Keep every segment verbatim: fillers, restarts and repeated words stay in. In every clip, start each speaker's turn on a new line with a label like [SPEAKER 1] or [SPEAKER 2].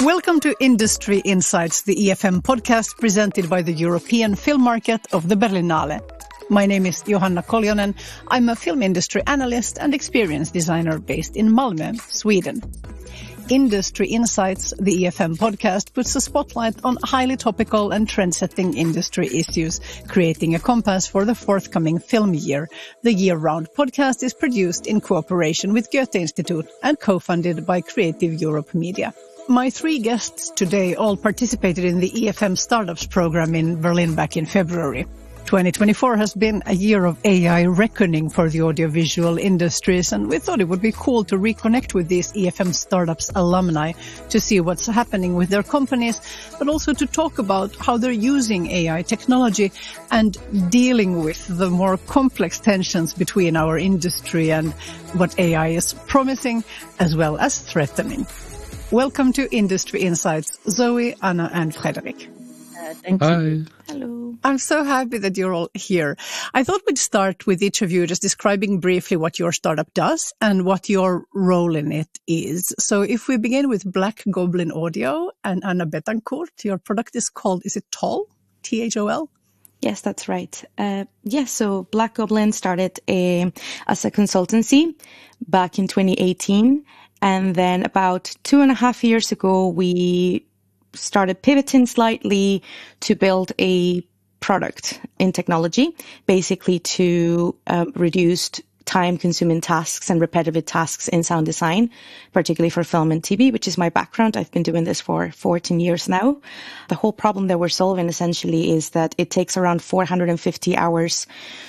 [SPEAKER 1] Welcome to Industry Insights, the E F M podcast presented by the European film market of the Berlinale. My name is Johanna Koljonen. I'm a film industry analyst and experience designer based in Malmö, Sweden. Industry Insights, the E F M podcast, puts a spotlight on highly topical and trend-setting industry issues, creating a compass for the forthcoming film year. The year-round podcast is produced in cooperation with Goethe Institute and co-funded by Creative Europe Media. My three guests today all participated in the E F M Startups program in Berlin back in February. twenty twenty-four has been a year of A I reckoning for the audiovisual industries, and we thought it would be cool to reconnect with these E F M Startups alumni to see what's happening with their companies, but also to talk about how they're using A I technology and dealing with the more complex tensions between our industry and what A I is promising as well as threatening. Welcome to Industry Insights, Zoe, Anna, and Frederick.
[SPEAKER 2] Uh, thank
[SPEAKER 3] Hi.
[SPEAKER 2] you. Hello.
[SPEAKER 1] I'm so happy that you're all here. I thought we'd start with each of you just describing briefly what your startup does and what your role in it is. So if we begin with Black Goblin Audio and Anna Betancourt, your product is called, is it T O L? T H O L?
[SPEAKER 2] Yes, that's right. Uh, yes, so Black Goblin started a, as a consultancy back in twenty eighteen. And then about two and a half years ago, we started pivoting slightly to build a product in technology, basically to uh, reduce time-consuming tasks and repetitive tasks in sound design, particularly for film and T V, which is my background. I've been doing this for fourteen years now. The whole problem that we're solving essentially is that it takes around four hundred fifty hours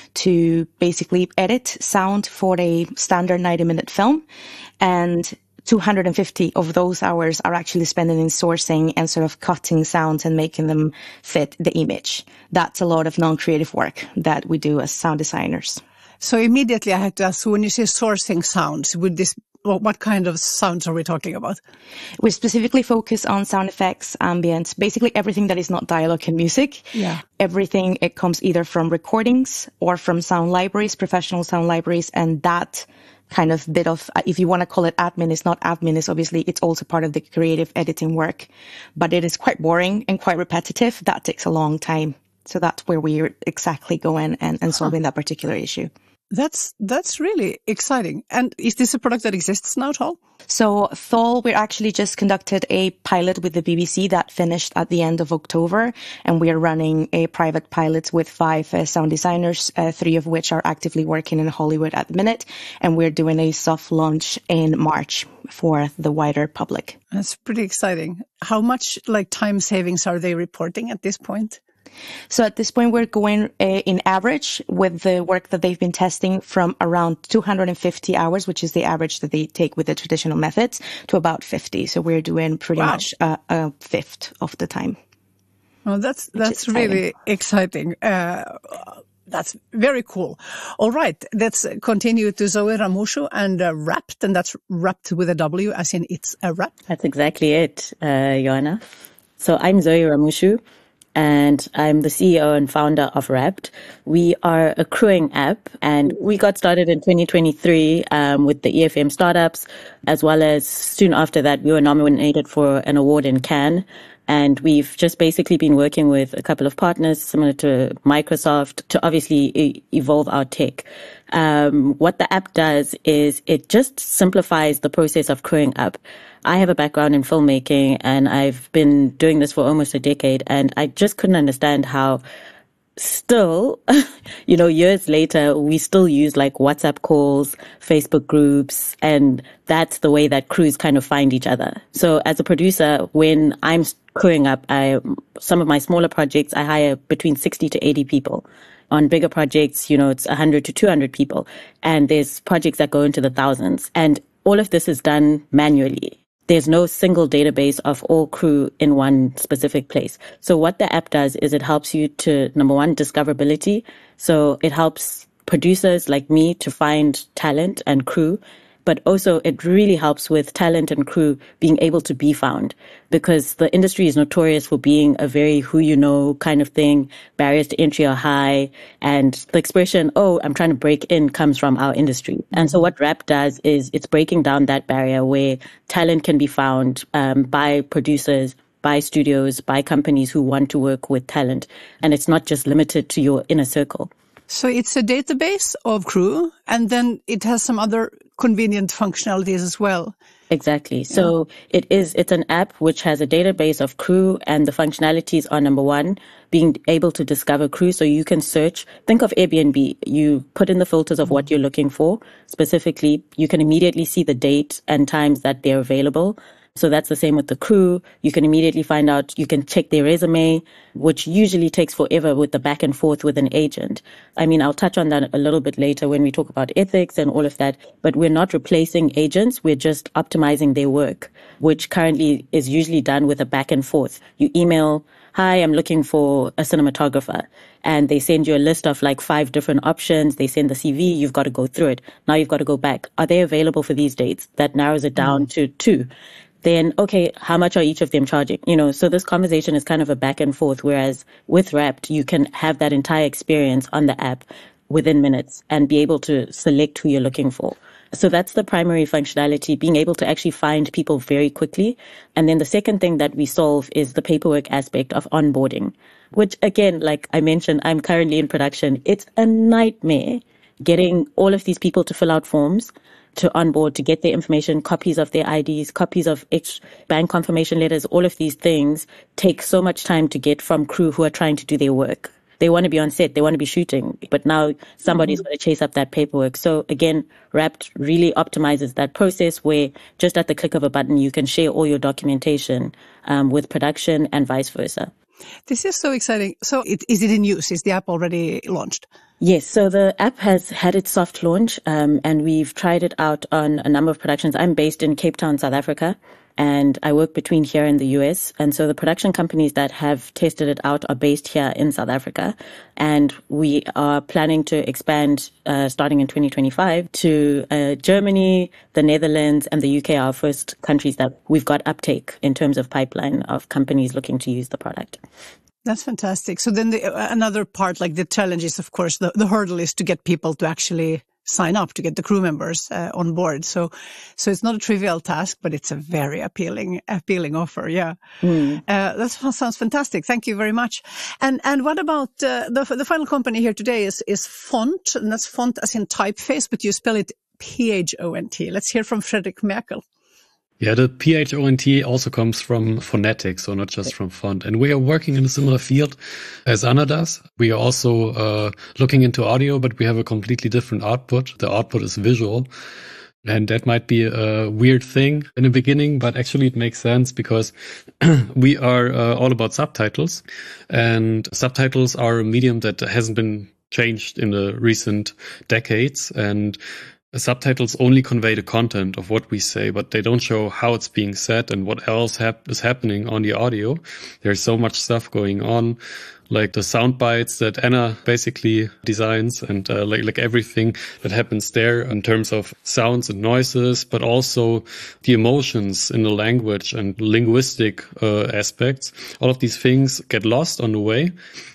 [SPEAKER 2] to basically edit sound for a standard ninety-minute film, and two hundred fifty of those hours are actually spent in sourcing and sort of cutting sounds and making them fit the image. That's a lot of non-creative work that we do as sound designers.
[SPEAKER 1] So immediately I had to ask, so when you say sourcing sounds, would this, what kind of sounds are we talking about?
[SPEAKER 2] We specifically focus on sound effects, ambience, basically everything that is not dialogue and music.
[SPEAKER 1] Yeah.
[SPEAKER 2] Everything, it comes either from recordings or from sound libraries, professional sound libraries, and that kind of bit of, if you want to call it admin, it's not admin, it's obviously, it's also part of the creative editing work, but it is quite boring and quite repetitive. That takes a long time. So that's where we're exactly going and, and solving that particular issue.
[SPEAKER 1] That's that's really exciting. And is this a product that exists now, T O L?
[SPEAKER 2] So T O L, we actually just conducted a pilot with the B B C that finished at the end of October, and we are running a private pilot with five uh, sound designers, uh, three of which are actively working in Hollywood at the minute, and we're doing a soft launch in March for the wider public.
[SPEAKER 1] That's pretty exciting. How much like time savings are they reporting at this point?
[SPEAKER 2] So at this point, we're going uh, in average with the work that they've been testing from around two hundred fifty hours, which is the average that they take with the traditional methods, to about fifty. So we're doing pretty
[SPEAKER 1] wow.
[SPEAKER 2] much uh, a fifth of the time.
[SPEAKER 1] Well, that's that's really exciting. Uh, that's very cool. All right, let's continue to Zoe Ramushu and uh, Wrapped, and that's Wrapped with a W, as in it's a wrap.
[SPEAKER 4] That's exactly it, uh, Joanna. So I'm Zoe Ramushu, and I'm the C E O and founder of Wrapped. We are a crewing app, and we got started in twenty twenty-three um, with the E F M Startups, as well as soon after that, we were nominated for an award in Cannes. And we've just basically been working with a couple of partners similar to Microsoft to obviously e- evolve our tech. Um, what the app does is it just simplifies the process of crewing up. I have a background in filmmaking, and I've been doing this for almost a decade, and I just couldn't understand how still, you know, years later, we still use like WhatsApp calls, Facebook groups, and that's the way that crews kind of find each other. So as a producer, when I'm crewing up, I, some of my smaller projects, I hire between sixty to eighty people. On bigger projects, you know, it's one hundred to two hundred people. And there's projects that go into the thousands. And all of this is done manually. There's no single database of all crew in one specific place. So what the app does is it helps you to, number one, discoverability. So it helps producers like me to find talent and crew. but also it really helps with talent and crew being able to be found, because the industry is notorious for being a very who you know kind of thing. Barriers to entry are high, and the expression, oh, I'm trying to break in, comes from our industry. And so what Wrapped does is it's breaking down that barrier where talent can be found um, by producers, by studios, by companies who want to work with talent. And it's not just limited to your inner circle.
[SPEAKER 1] So it's a database of crew, and then it has some other convenient functionalities as well.
[SPEAKER 4] Exactly. So yeah. it is, it's an app which has a database of crew, and the functionalities are, number one, being able to discover crew. So you can search, think of Airbnb. You put in the filters of what you're looking for. Specifically, you can immediately see the date and times that they're available. So that's the same with the crew. You can immediately find out, you can check their resume, which usually takes forever with the back and forth with an agent. I mean, I'll touch on that a little bit later when we talk about ethics and all of that, but we're not replacing agents. We're just optimizing their work, which currently is usually done with a back and forth. You email, hi, I'm looking for a cinematographer. And they send you a list of like five different options. They send the C V. You've got to go through it. Now you've got to go back. Are they available for these dates? That narrows it down mm. to two. Then, okay, how much are each of them charging? You know, so this conversation is kind of a back and forth, whereas with Wrapped, you can have that entire experience on the app within minutes and be able to select who you're looking for. So that's the primary functionality, being able to actually find people very quickly. And then the second thing that we solve is the paperwork aspect of onboarding, which again, like I mentioned, I'm currently in production. It's a nightmare getting all of these people to fill out forms, to onboard, to get their information, copies of their I Ds, copies of ex- bank confirmation letters. All of these things take so much time to get from crew who are trying to do their work. They want to be on set, they want to be shooting, but now somebody's mm-hmm. going to chase up that paperwork. So again, Wrapped really optimizes that process where just at the click of a button, you can share all your documentation um, with production and vice versa.
[SPEAKER 1] This is so exciting. So it, is it in use? Is the app already launched?
[SPEAKER 4] Yes, so the app has had its soft launch um, and we've tried it out on a number of productions. I'm based in Cape Town, South Africa, and I work between here and the U S. And so the production companies that have tested it out are based here in South Africa. And we are planning to expand uh, starting in twenty twenty-five to uh, Germany, the Netherlands, and the U K are our first countries that we've got uptake in terms of pipeline of companies looking to use the product.
[SPEAKER 1] That's fantastic. So then the, uh, another part, like the challenge is, of course, the, the hurdle is to get people to actually sign up, to get the crew members uh, on board. So, so it's not a trivial task, but it's a very appealing, appealing offer. Yeah. Mm. Uh, that sounds fantastic. Thank you very much. And, and what about, uh, the, the final company here today is, is Phont, and that's font as in typeface, but you spell it P H O N T. Let's hear from Fredrik Merkel.
[SPEAKER 3] Yeah, the P H O N T also comes from phonetics, so not just from font. And we are working in a similar field as Anna does. We are also uh, looking into audio, but we have a completely different output. The output is visual. And that might be a weird thing in the beginning, but actually it makes sense because we are uh, all about subtitles. And subtitles are a medium that hasn't been changed in the recent decades. And subtitles only convey the content of what we say, but they don't show how it's being said and what else hap- is happening on the audio. There's so much stuff going on, like the sound bites that Anna basically designs, and uh, like like everything that happens there in terms of sounds and noises, but also the emotions in the language and linguistic uh, aspects. All of these things get lost on the way.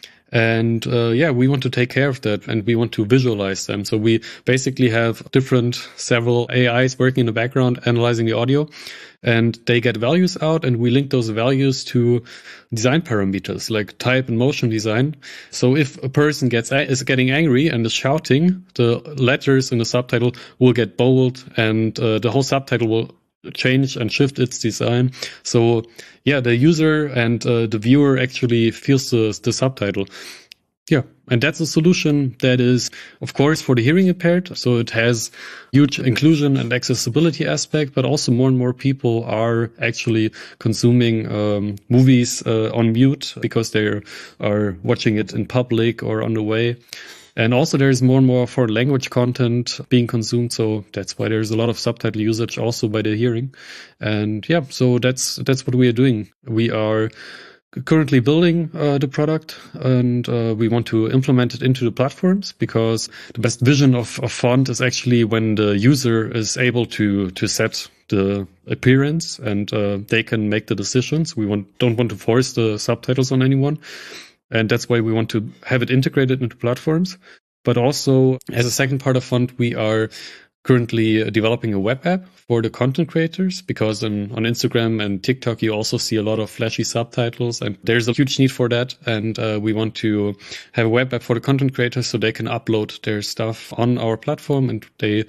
[SPEAKER 3] And, uh, yeah, we want to take care of that and we want to visualize them. So we basically have different, several A Is working in the background, analyzing the audio, and they get values out and we link those values to design parameters like type and motion design. So if a person gets, is getting angry and is shouting, the letters in the subtitle will get bold and uh, the whole subtitle will change and shift its design. So yeah, the user and uh, the viewer actually feels the, the subtitle. Yeah. And that's a solution that is, of course, for the hearing impaired. So it has huge inclusion and accessibility aspect, but also more and more people are actually consuming um, movies uh, on mute because they are watching it in public or on the way. And also there's more and more foreign language content being consumed. So that's why there's a lot of subtitle usage also by the hearing. And yeah, so that's, that's what we are doing. We are currently building uh, the product, and uh, we want to implement it into the platforms, because the best vision of, of font is actually when the user is able to to set the appearance, and uh, they can make the decisions. We want don't want to force the subtitles on anyone, and that's why we want to have it integrated into platforms. But also, as a second part of font, we are currently developing a web app for the content creators, because on, on Instagram and TikTok, you also see a lot of flashy subtitles, and there's a huge need for that. And uh, we want to have a web app for the content creators so they can upload their stuff on our platform, and they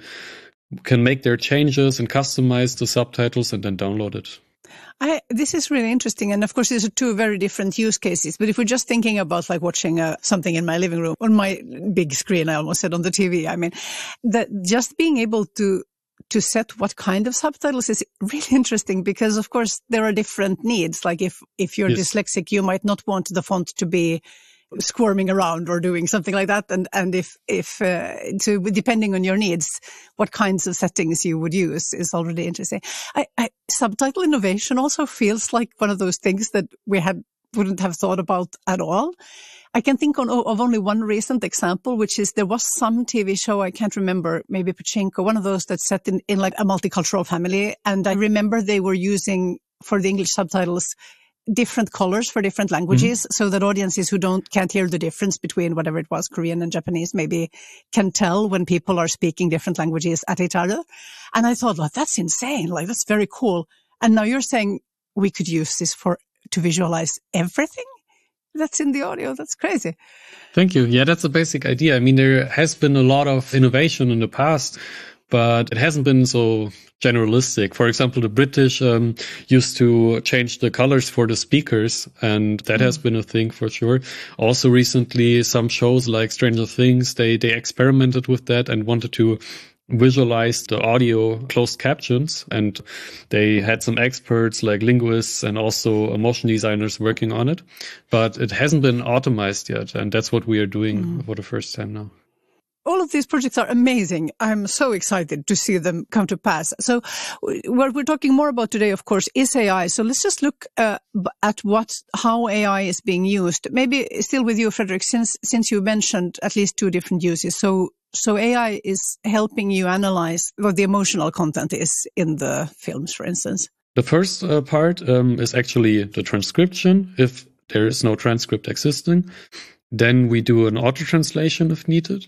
[SPEAKER 3] can make their changes and customize the subtitles and then download it.
[SPEAKER 1] I, this is really interesting. And of course, these are two very different use cases. But if we're just thinking about like watching uh, something in my living room, on my big screen, I almost said on the T V, I mean, that just being able to to set what kind of subtitles is really interesting, because of course there are different needs. Like if, if you're yes. dyslexic, you might not want the font to be squirming around or doing something like that. And, and if, if, uh, so depending on your needs, what kinds of settings you would use is already interesting. I, I, subtitle innovation also feels like one of those things that we had, wouldn't have thought about at all. I can think on, of only one recent example, which is there was some T V show, I can't remember, maybe Pachinko, one of those that's set in, in like a multicultural family. And I remember they were using for the English subtitles different colors for different languages, mm-hmm. so that audiences who don't can't hear the difference between whatever it was, Korean and Japanese, maybe can tell when people are speaking different languages at each other. And I thought, like, that's insane. Like, that's very cool. And now you're saying we could use this for to visualize everything that's in the audio. That's crazy.
[SPEAKER 3] Thank you. Yeah, that's a basic idea. I mean, there has been a lot of innovation in the past, but it hasn't been so generalistic. For example, the British um, used to change the colors for the speakers, and that mm. has been a thing for sure. Also recently, some shows like Stranger Things, they, they experimented with that and wanted to visualize the audio closed captions, and they had some experts like linguists and also motion designers working on it, but it hasn't been automized yet, and that's what we are doing mm. for the first time now.
[SPEAKER 1] All of these projects are amazing. I'm so excited to see them come to pass. So what we're talking more about today, of course, is A I. So let's just look uh, at what, how A I is being used. Maybe still with you, Fredrik, since, since you mentioned at least two different uses. So, so A I is helping you analyze what the emotional content is in the films, for instance.
[SPEAKER 3] The first uh, part um, is actually the transcription. If there is no transcript existing, then we do an auto translation if needed.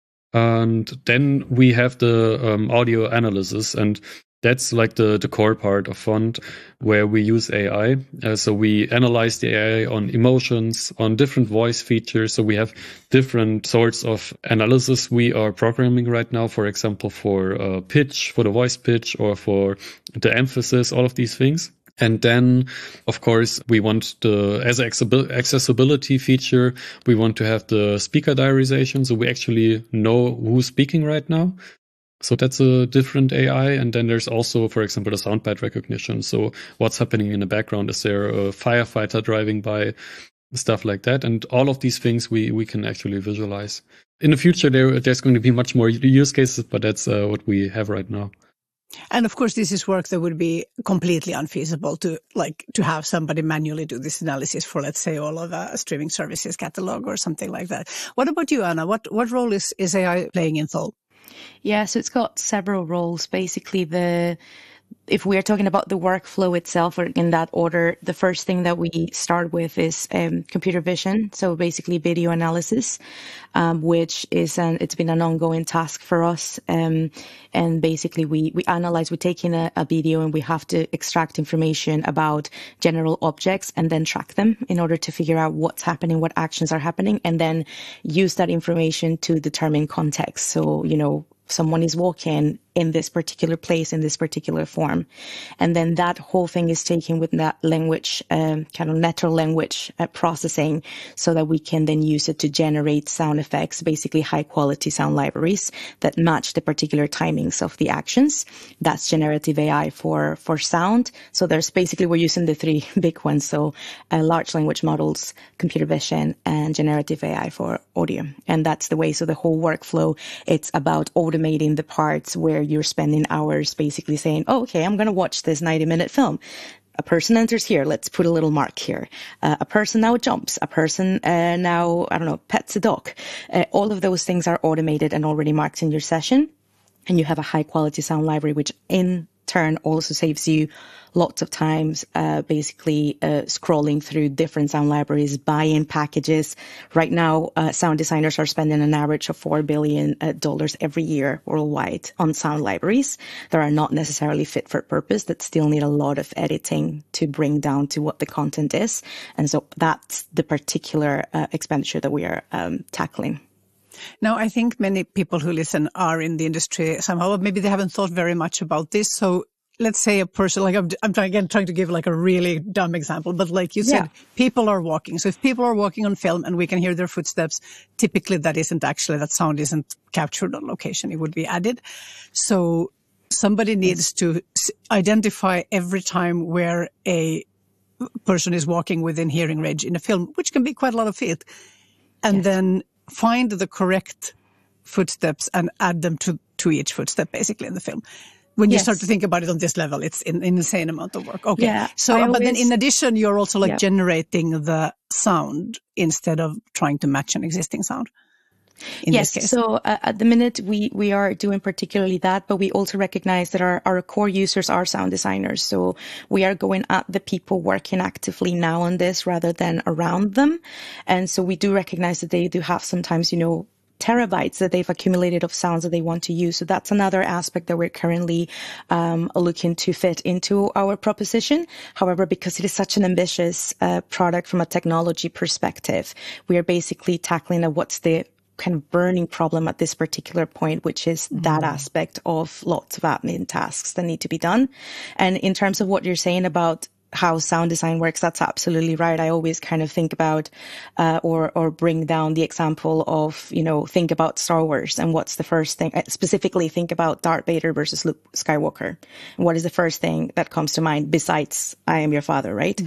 [SPEAKER 3] And then we have the um, audio analysis, and that's like the, the core part of font where we use A I. Uh, so we analyze the A I on emotions, on different voice features. So we have different sorts of analysis we are programming right now, for example, for uh, pitch, for the voice pitch, or for the emphasis, all of these things. And then, of course, we want the, as an accessibility feature, we want to have the speaker diarization. So we actually know who's speaking right now. So that's a different A I. And then there's also, for example, the soundbite recognition. So what's happening in the background? Is there a firefighter driving by? Stuff like that. And all of these things we, we can actually visualize. In the future, there there's going to be much more use cases, but that's uh, what we have right now.
[SPEAKER 1] And of course, this is work that would be completely unfeasible to like to have somebody manually do this analysis for, let's say, all of a streaming services catalog or something like that. What about you, Anna? What what role is, is A I playing in Thole?
[SPEAKER 2] Yeah, so it's got several roles. Basically, the if we are talking about the workflow itself, or in that order, the first thing that we start with is um, computer vision. So basically video analysis, um, which is an, it's been an ongoing task for us. Um, and basically we, we analyze, we take in a, a video and we have to extract information about general objects and then track them in order to figure out what's happening, what actions are happening, and then use that information to determine context. So, you know, someone is walking in this particular place, in this particular form. And then that whole thing is taken with that language, um, kind of natural language uh, processing, so that we can then use it to generate sound effects, basically high quality sound libraries that match the particular timings of the actions. That's generative A I for, for sound. So there's basically, we're using the three big ones. So uh, large language models, computer vision, and generative A I for audio. And that's the way. So the whole workflow, it's about automating the parts where you're spending hours basically saying, oh, okay, I'm going to watch this ninety minute film. a person enters here, let's put a little mark here. Uh, a person now jumps. A person uh, now, I don't know, pets a dog. Uh, all of those things are automated and already marked in your session. And you have a high quality sound library, which in turn also saves you lots of times uh, basically uh, scrolling through different sound libraries, buy-in packages. Right now, uh, sound designers are spending an average of four billion dollars uh, every year worldwide on sound libraries that are not necessarily fit for purpose, that still need a lot of editing to bring down to what the content is. And so that's the particular uh, expenditure that we are um, tackling.
[SPEAKER 1] Now, I think many people who listen are in the industry somehow, but maybe they haven't thought very much about this. So let's say a person, like I'm, I'm trying, again, trying to give like a really dumb example, but like you said, yeah. people are walking. So if people are walking on film and we can hear their footsteps, typically that isn't actually, that sound isn't captured on location. It would be added. So somebody needs to identify every time where a person is walking within hearing range in a film, which can be quite a lot of feet, and yes. then find the correct footsteps and add them to, to each footstep basically in the film. When you yes. start to think about it on this level, it's an insane amount of work. Okay.
[SPEAKER 2] Yeah,
[SPEAKER 1] so,
[SPEAKER 2] I
[SPEAKER 1] but
[SPEAKER 2] always,
[SPEAKER 1] then in addition, you're also like
[SPEAKER 2] yeah.
[SPEAKER 1] generating the sound instead of trying to match an existing sound. In
[SPEAKER 2] yes.
[SPEAKER 1] This case.
[SPEAKER 2] So uh, at the minute we, we are doing particularly that, but we also recognize that our, our core users are sound designers. So we are going at the people working actively now on this rather than around them. And so we do recognize that they do have sometimes, you know, terabytes that they've accumulated of sounds that they want to use. So that's another aspect that we're currently um, looking to fit into our proposition. However, because it is such an ambitious uh, product from a technology perspective, we are basically tackling a, what's the kind of burning problem at this particular point, which is mm-hmm. that aspect of lots of admin tasks that need to be done. And in terms of what you're saying about how sound design works, that's absolutely right. I always kind of think about uh, or or bring down the example of, you know, think about Star Wars and what's the first thing, specifically think about Darth Vader versus Luke Skywalker. What is the first thing that comes to mind besides I am your father, right?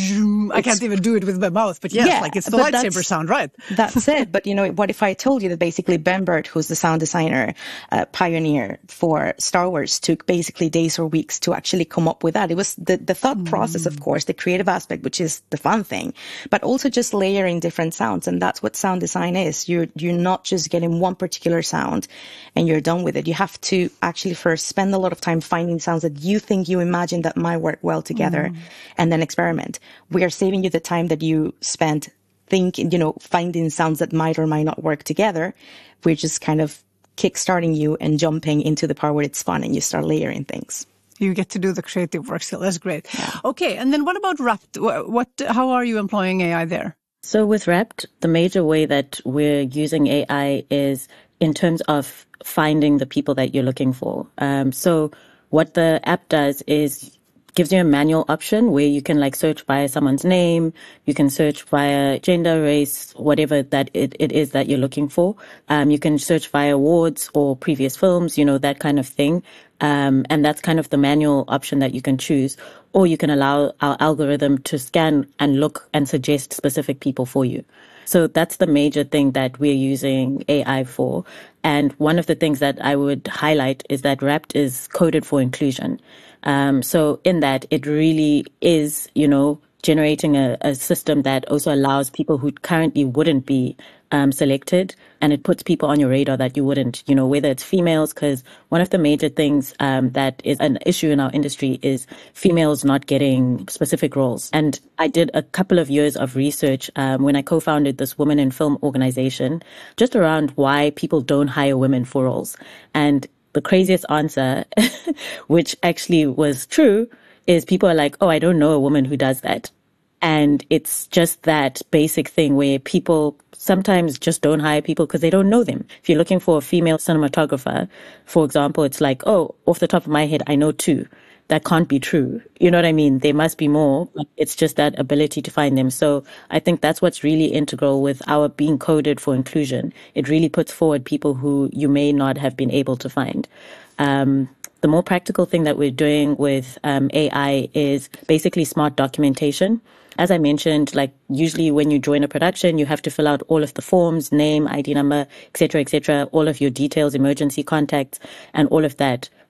[SPEAKER 1] I can't even do it with my mouth, but yes, yeah, like it's the lightsaber sound, right?
[SPEAKER 2] That's it. But, you know, what if I told you that basically Ben Burtt, who's the sound designer, uh, pioneer for Star Wars, took basically days or weeks to actually come up with that. It was the, the thought mm. process, of course, the creative aspect, which is the fun thing, but also just layering different sounds. And that's what sound design is. You're, you're not just getting one particular sound and you're done with it. You have to actually first spend a lot of time finding sounds that you think you imagine that might work well together mm. and then experiment. We are saving you the time that you spent thinking, you know, finding sounds that might or might not work together. We're just kind of kickstarting you and jumping into the part where it's fun and you start layering things.
[SPEAKER 1] You get to do the creative work still. That's great. Yeah. Okay. And then what about Wrapped? What, what, how are you employing A I there?
[SPEAKER 4] So with Wrapped, the major way that we're using A I is in terms of finding the people that you're looking for. Um, so what the app does is gives you a manual option where you can like search via someone's name. You can search via gender, race, whatever that it, it is that you're looking for. Um, you can search via awards or previous films, you know, that kind of thing. Um, and that's kind of the manual option that you can choose, or you can allow our algorithm to scan and look and suggest specific people for you. So that's the major thing that we're using A I for. And one of the things that I would highlight is that Wrapped is coded for inclusion. Um, so in that, it really is, you know, generating a, a system that also allows people who currently wouldn't be um, selected, and it puts people on your radar that you wouldn't, you know, whether it's females, because one of the major things um, that is an issue in our industry is females not getting specific roles. And I did a couple of years of research um, when I co-founded this Women in Film organization, just around why people don't hire women for roles. And the craziest answer, which actually was true, is people are like, oh, I don't know a woman who does that. And it's just that basic thing where people sometimes just don't hire people because they don't know them. If you're looking for a female cinematographer, for example, it's like, oh, off the top of my head, I know two. That can't be true. You know what I mean? There must be more. But it's just that ability to find them. So I think that's what's really integral with our being coded for inclusion. It really puts forward people who you may not have been able to find. Um, the more practical thing that we're doing with um, A I is basically smart documentation. As I mentioned, like usually when you join a production, you have to fill out all of the forms, name, I D number, et cetera, et cetera, all of your details, emergency contacts, and all of that.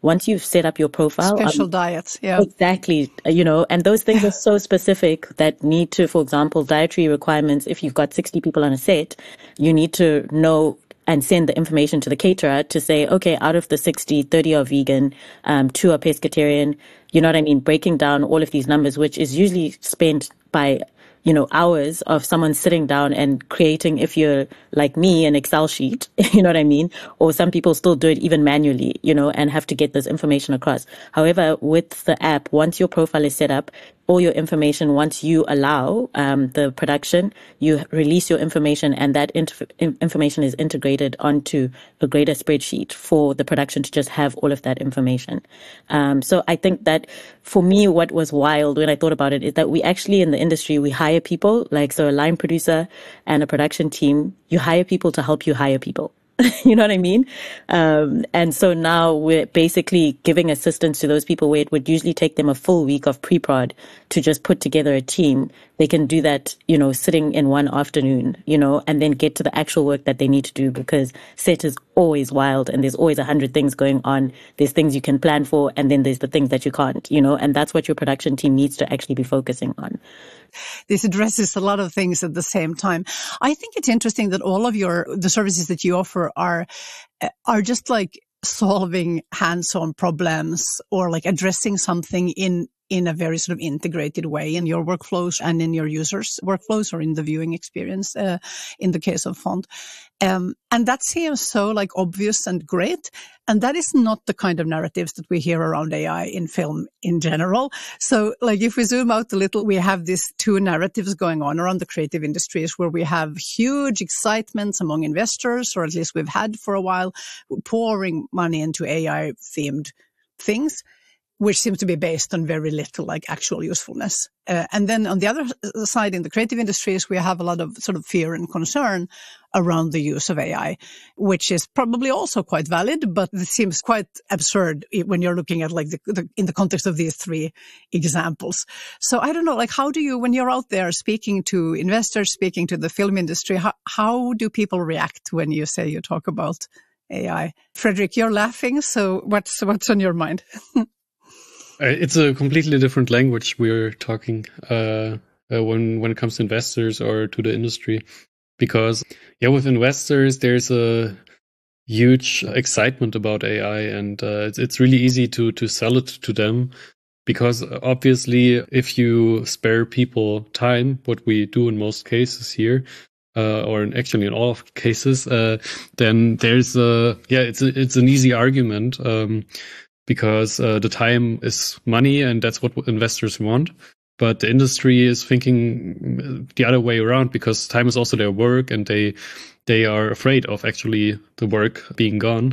[SPEAKER 4] once you've set up your profile.
[SPEAKER 1] Special
[SPEAKER 4] um,
[SPEAKER 1] diets, yeah.
[SPEAKER 4] Exactly, you know, and those things are so specific that need to, for example, dietary requirements. If you've got sixty people on a set, you need to know and send the information to the caterer to say, okay, out of the sixty, thirty are vegan, um, two are pescatarian. You know what I mean? Breaking down all of these numbers, which is usually spent by, you know, hours of someone sitting down and creating, if you're like me, an Excel sheet, you know what I mean? Or some people still do it even manually, you know, and have to get this information across. However, with the app, once your profile is set up, all your information, once you allow um, the production, you release your information, and that inf- information is integrated onto a greater spreadsheet for the production to just have all of that information. Um, so I think that for me, what was wild when I thought about it is that we actually in the industry, we hire people, like so a line producer and a production team, you hire people to help you hire people. You know what I mean? Um, and so now we're basically giving assistance to those people where it would usually take them a full week of pre-prod to just put together a team. They can do that, you know, sitting in one afternoon, you know, and then get to the actual work that they need to do, because set is always wild and there's always a hundred things going on. There's things you can plan for, and then there's the things that you can't, you know, and that's what your production team needs to actually be focusing on.
[SPEAKER 1] This addresses a lot of things at the same time. I think it's interesting that all of your, the services that you offer are, are just like solving hands-on problems or like addressing something in, in a very sort of integrated way in your workflows and in your users' workflows or in the viewing experience, uh, in the case of Fond. Um, and that seems so like obvious and great. And that is not the kind of narratives that we hear around A I in film in general. So like if we zoom out a little, we have these two narratives going on around the creative industries where we have huge excitement among investors, or at least we've had for a while, pouring money into A I themed things, which seems to be based on very little like actual usefulness. Uh, and then on the other side, in the creative industries, we have a lot of sort of fear and concern around the use of A I, which is probably also quite valid, but it seems quite absurd when you're looking at like the, the in the context of these three examples. So I don't know, like how do you, when you're out there speaking to investors, speaking to the film industry, how, how do people react when you say you talk about A I? Fredrik, you're laughing, so what's what's on your mind?
[SPEAKER 3] It's a completely different language we're talking uh, uh, when when it comes to investors or to the industry, because yeah, with investors there's a huge excitement about A I, and uh, it's it's really easy to to sell it to them, because obviously if you spare people time, what we do in most cases here, uh, or in, actually in all of cases, uh, then there's a yeah, it's a, it's an easy argument. Um, because uh, the time is money and that's what investors want. But the industry is thinking the other way around, because time is also their work, and they they are afraid of actually the work being gone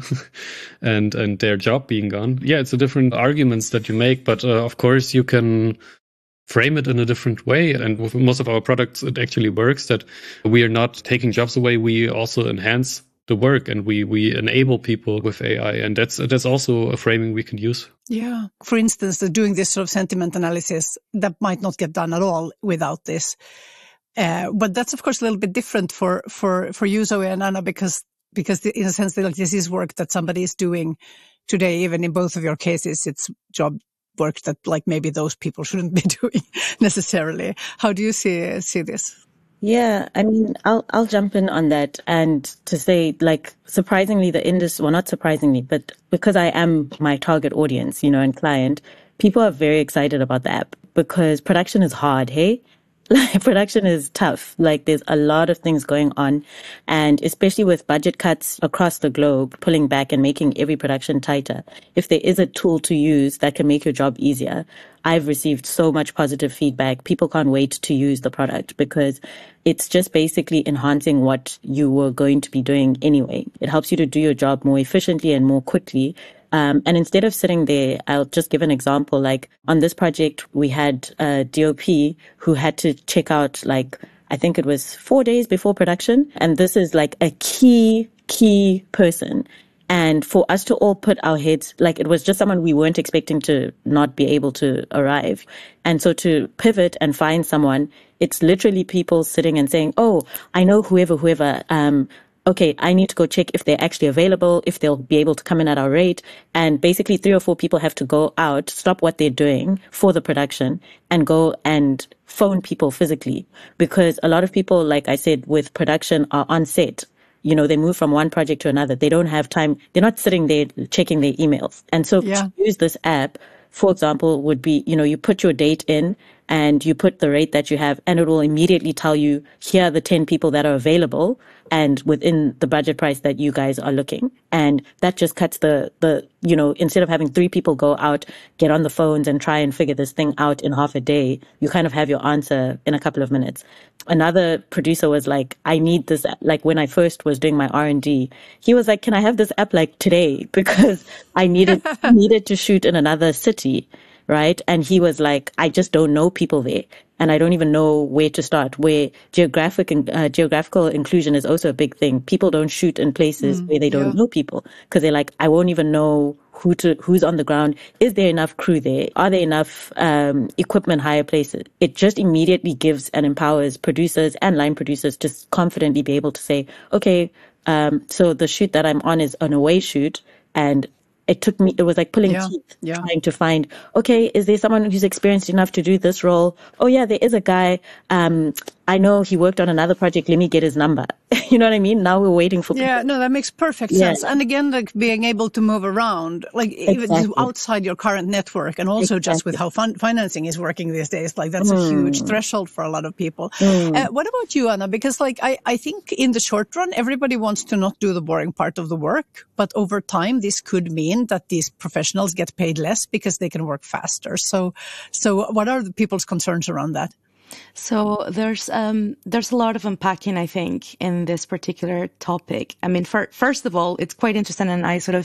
[SPEAKER 3] and and their job being gone. Yeah, it's a different arguments that you make, but uh, of course you can frame it in a different way. And with most of our products, it actually works that we are not taking jobs away. We also enhance the work, and we we enable people with A I, and that's that's also a framing we can use.
[SPEAKER 1] Yeah. For instance, doing this sort of sentiment analysis that might not get done at all without this. Uh, but that's of course a little bit different for for for you, Zoe and Anna, because because in a sense, like this is work that somebody is doing today. Even in both of your cases, it's job work that like maybe those people shouldn't be doing necessarily. How do you see see this?
[SPEAKER 4] Yeah, I mean, I'll I'll jump in on that, and to say, like, surprisingly, the industry, well, not surprisingly, but because I am my target audience, you know, and client, people are very excited about the app, because production is hard, hey? Like, production is tough. Like, there's a lot of things going on, and especially with budget cuts across the globe, pulling back and making every production tighter. If there is a tool to use that can make your job easier, I've received so much positive feedback. People can't wait to use the product, because it's just basically enhancing what you were going to be doing anyway. It helps you to do your job more efficiently and more quickly. Um, and instead of sitting there, I'll just give an example. Like on this project, we had a D O P who had to check out, like, I think it was four days before production. And this is like a key, key person. And for us to all put our heads, like it was just someone we weren't expecting to not be able to arrive. And so to pivot and find someone, it's literally people sitting and saying, oh, I know whoever, whoever, um, okay, I need to go check if they're actually available, if they'll be able to come in at our rate. And basically three or four people have to go out, stop what they're doing for the production and go and phone people physically. Because a lot of people, like I said, with production are on set. You know, they move from one project to another. They don't have time. They're not sitting there checking their emails. And so
[SPEAKER 1] Yeah.
[SPEAKER 4] to use this app, for example, would be, you know, you put your date in and you put the rate that you have, and it will immediately tell you, here are the ten people that are available and within the budget price that you guys are looking. And that just cuts the, the, you know, instead of having three people go out, get on the phones and try and figure this thing out in half a day, you kind of have your answer in a couple of minutes. Another producer was like, I need this, like when I first was doing my R and D, he was like, can I have this app like today? Because I needed, needed to shoot in another city. Right. And he was like, I just don't know people there. And I don't even know where to start, where geographic and uh, geographical inclusion is also a big thing. People don't shoot in places mm, where they don't yeah. know people because they're like, I won't even know who to, who's on the ground. Is there enough crew there? Are there enough um, equipment hire places? It just immediately gives and empowers producers and line producers to confidently be able to say, okay, um, so the shoot that I'm on is an away shoot, and it took me, it was like pulling
[SPEAKER 1] yeah,
[SPEAKER 4] teeth,
[SPEAKER 1] yeah.
[SPEAKER 4] trying to find, okay, is there someone who's experienced enough to do this role? Oh yeah, there is a guy. Um, I know he worked on another project. Let me get his number. You know what I mean? Now we're waiting for.
[SPEAKER 1] Yeah, no, that makes perfect
[SPEAKER 4] yeah.
[SPEAKER 1] sense. And again, like being able to move around, like
[SPEAKER 4] exactly.
[SPEAKER 1] even outside your current network, and also
[SPEAKER 4] exactly.
[SPEAKER 1] just with how fun- financing is working these days, like that's mm. a huge threshold for a lot of people.
[SPEAKER 4] Mm.
[SPEAKER 1] Uh, what about you, Anna? Because like I, I think in the short run, everybody wants to not do the boring part of the work, but over time, this could mean that these professionals get paid less because they can work faster. So, so what are the people's concerns around that?
[SPEAKER 2] So there's um there's a lot of unpacking, I think, in this particular topic. I mean, for, first of all, it's quite interesting, and I sort of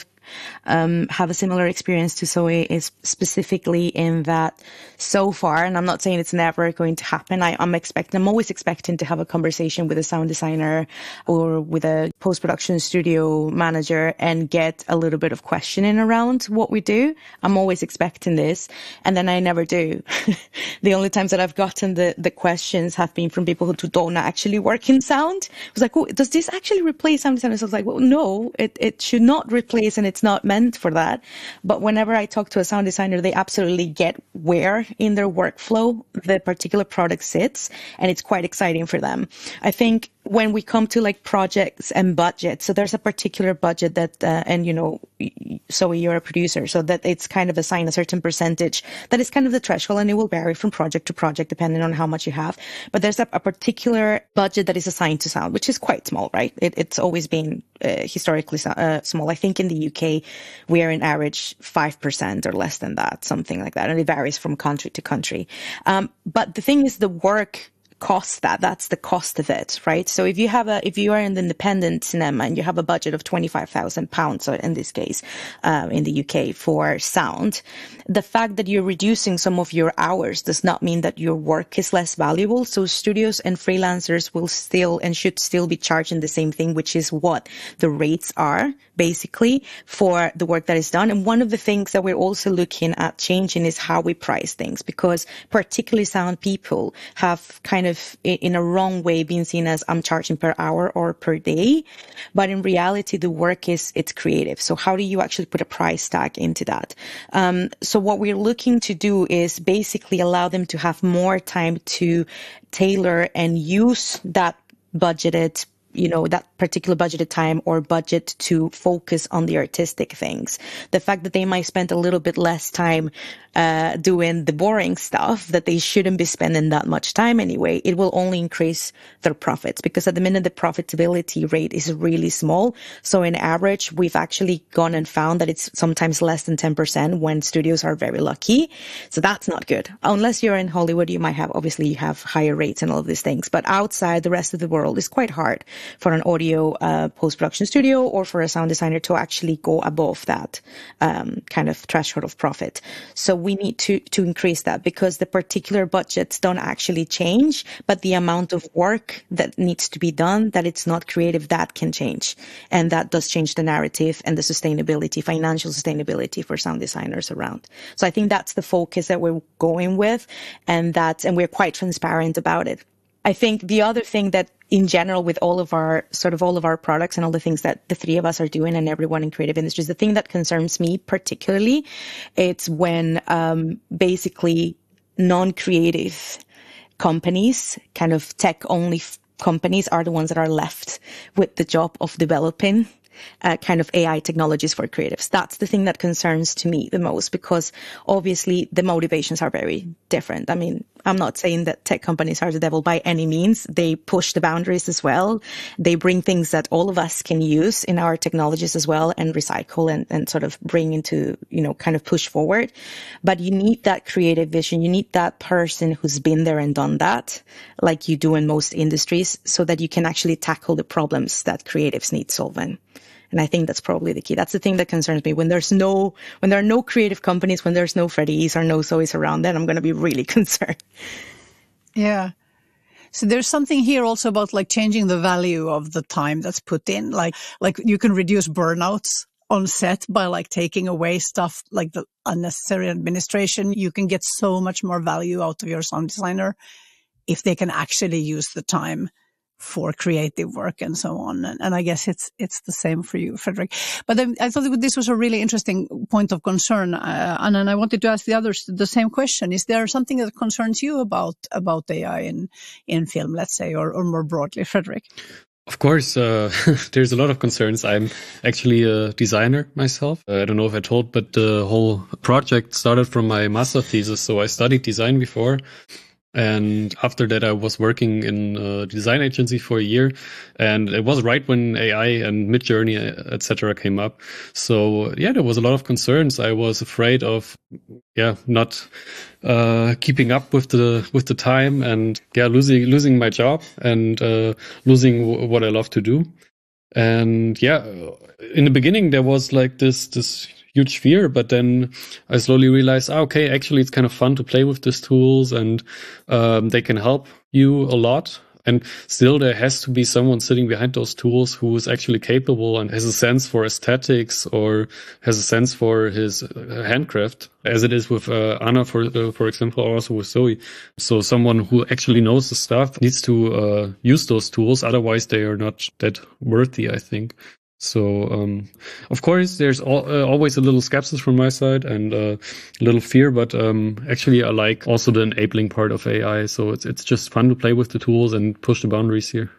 [SPEAKER 2] um have a similar experience to Zoe, is specifically in that so far, and I'm not saying it's never going to happen. I, I'm expecting, I'm always expecting to have a conversation with a sound designer or with a post-production studio manager and get a little bit of questioning around what we do. I'm always expecting this, and then I never do. The only times that I've gotten the the questions have been from people who don't actually work in sound. It was like, oh, does this actually replace sound designers? I was like, well, no, it, it should not replace, and it's not meant for that. But whenever I talk to a sound designer, they absolutely get where in their workflow the particular product sits, and it's quite exciting for them. I think when we come to like projects and budgets, so there's a particular budget that, uh, and you know, so you're a producer, so that it's kind of assigned a certain percentage that is kind of the threshold, and it will vary from project to project depending on how much you have. But there's a, a particular budget that is assigned to sound, which is quite small, right? It, it's always been uh, historically uh, small. I think in the U K, we are in average five percent or less than that, something like that. And it varies from country to country. Um, but the thing is, the work costs that. That's the cost of it, right? So if you have a, if you are in the independent cinema and you have a budget of twenty-five thousand pounds, or in this case, uh, in the U K for sound, the fact that you're reducing some of your hours does not mean that your work is less valuable. So studios and freelancers will still and should still be charging the same thing, which is what the rates are basically for the work that is done. And one of the things that we're also looking at changing is how we price things, because particularly sound people have kind of in a wrong way been seen as I'm charging per hour or per day. But in reality, the work is, it's creative. So how do you actually put a price tag into that? Um, so what we're looking to do is basically allow them to have more time to tailor and use that budgeted, you know, that particular budgeted time or budget to focus on the artistic things. The fact that they might spend a little bit less time uh, doing the boring stuff that they shouldn't be spending that much time anyway, it will only increase their profits, because at the minute the profitability rate is really small. So in average, we've actually gone and found that it's sometimes less than ten percent when studios are very lucky. So that's not good. Unless you're in Hollywood, you might have, obviously you have higher rates and all of these things, but outside the rest of the world, it's quite hard for an audio uh, post-production studio or for a sound designer to actually go above that um, kind of threshold of profit. So we need to to increase that, because the particular budgets don't actually change, but the amount of work that needs to be done, that it's not creative, that can change. And that does change the narrative and the sustainability, financial sustainability for sound designers around. So I think that's the focus that we're going with, and that, and we're quite transparent about it. I think the other thing that in general with all of our sort of all of our products and all the things that the three of us are doing and everyone in creative industries, the thing that concerns me particularly, it's when um, basically non-creative companies, kind of tech-only f- companies are the ones that are left with the job of developing Uh, kind of A I technologies for creatives. That's the thing that concerns to me the most, because obviously the motivations are very different. I mean, I'm not saying that tech companies are the devil by any means. They push the boundaries as well. They bring things that all of us can use in our technologies as well and recycle and, and sort of bring into, you know, kind of push forward. But you need that creative vision. You need that person who's been there and done that, like you do in most industries, so that you can actually tackle the problems that creatives need solving. And I think that's probably the key. That's the thing that concerns me. When there's no, when there are no creative companies, when there's no Freddies or no Zoes around, then I'm going to be really concerned.
[SPEAKER 1] Yeah. So there's something here also about like changing the value of the time that's put in. Like, like you can reduce burnouts on set by like taking away stuff like the unnecessary administration. You can get so much more value out of your sound designer if they can actually use the time for creative work and so on. And, and I guess it's it's the same for you, Fredrik. But then I thought this was a really interesting point of concern. Uh, and then I wanted to ask the others the same question. Is there something that concerns you about about A I in, in film, let's say, or, or more broadly, Fredrik?
[SPEAKER 3] Of course, uh, there's a lot of concerns. I'm actually a designer myself. Uh, I don't know if I told, but the whole project started from my master thesis. So I studied design before. And after that, I was working in a design agency for a year, and it was right when A I and Midjourney, et cetera, came up. So yeah, there was a lot of concerns. I was afraid of, yeah, not uh, keeping up with the with the time, and yeah, losing losing my job and uh, losing w- what I love to do. And yeah, in the beginning, there was like this this. huge fear, but then I slowly realized, ah, okay, actually it's kind of fun to play with these tools, and um, they can help you a lot. And still there has to be someone sitting behind those tools who is actually capable and has a sense for aesthetics or has a sense for his uh, handcraft, as it is with uh, Anna, for uh, for example, or also with Zoe. So someone who actually knows the stuff needs to uh, use those tools. Otherwise they are not that worthy, I think. So, um, of course, there's all, uh, always a little skepsis from my side and uh, a little fear, but um, actually I like also the enabling part of A I. So it's it's just fun to play with the tools and push the boundaries here.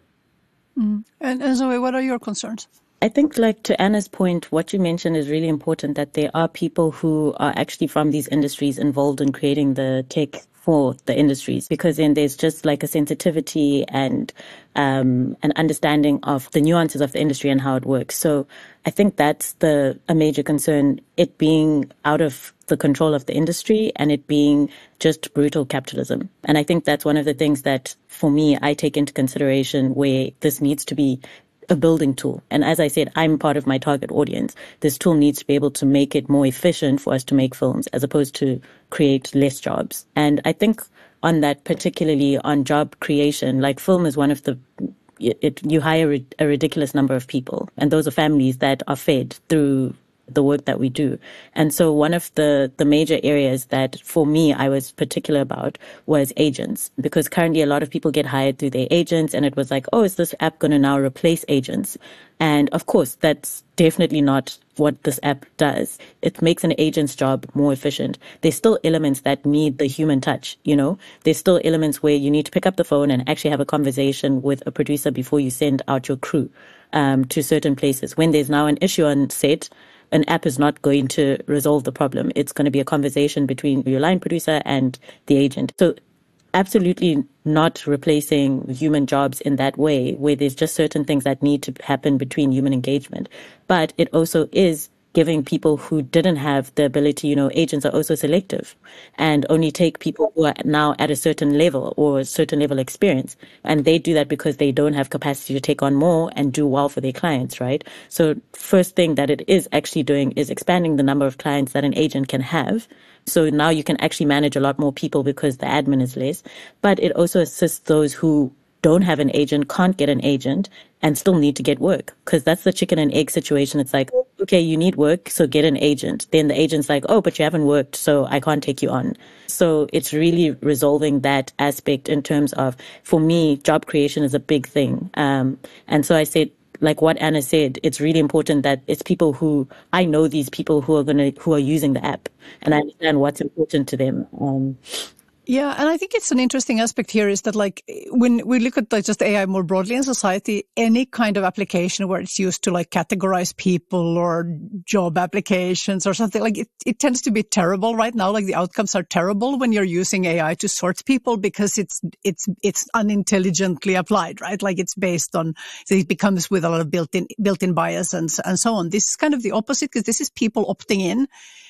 [SPEAKER 1] Mm. And, and Zoe, what are your concerns?
[SPEAKER 4] I think, like, to Anna's point, what you mentioned is really important, that there are people who are actually from these industries involved in creating the tech for the industries, because then there's just like a sensitivity and um, an understanding of the nuances of the industry and how it works. So I think that's the a major concern, it being out of the control of the industry and it being just brutal capitalism. And I think that's one of the things that, for me, I take into consideration where this needs to be a building tool. And as I said, I'm part of my target audience. This tool needs to be able to make it more efficient for us to make films, as opposed to create less jobs. And I think on that, particularly on job creation, like film is one of the, it, it, you hire a ridiculous number of people, and those are families that are fed through the work that we do. And so one of the, the major areas that for me I was particular about was agents, because currently a lot of people get hired through their agents, and it was like, oh, is this app going to now replace agents? And of course, that's definitely not what this app does. It makes an agent's job more efficient. There's still elements that need the human touch, you know? There's still elements where you need to pick up the phone and actually have a conversation with a producer before you send out your crew um, to certain places. When there's now an issue on set, an app is not going to resolve the problem. It's going to be a conversation between your line producer and the agent. So absolutely not replacing human jobs in that way, where there's just certain things that need to happen between human engagement. But it also is giving people who didn't have the ability, you know, agents are also selective and only take people who are now at a certain level or a certain level experience. And they do that because they don't have capacity to take on more and do well for their clients, right? So first thing that it is actually doing is expanding the number of clients that an agent can have. So now you can actually manage a lot more people because the admin is less. But it also assists those who don't have an agent, can't get an agent, and still need to get work. Because that's the chicken and egg situation. It's like, okay, you need work, so get an agent. Then the agent's like, oh, but you haven't worked, so I can't take you on. So it's really resolving that aspect in terms of, for me, job creation is a big thing. Um, and so I said, like what Anna said, it's really important that it's people who, I know these people who are going to, who are using the app, and I understand what's important to them. Um,
[SPEAKER 1] Yeah, and I think it's an interesting aspect here is that, like, when we look at like, just A I more broadly in society, any kind of application where it's used to like categorize people or job applications or something, like it, it tends to be terrible right now. Like the outcomes are terrible when you're using A I to sort people because it's it's it's unintelligently applied, right? Like it's based on, so it becomes with a lot of built-in built-in bias and and so on. This is kind of the opposite because this is people opting in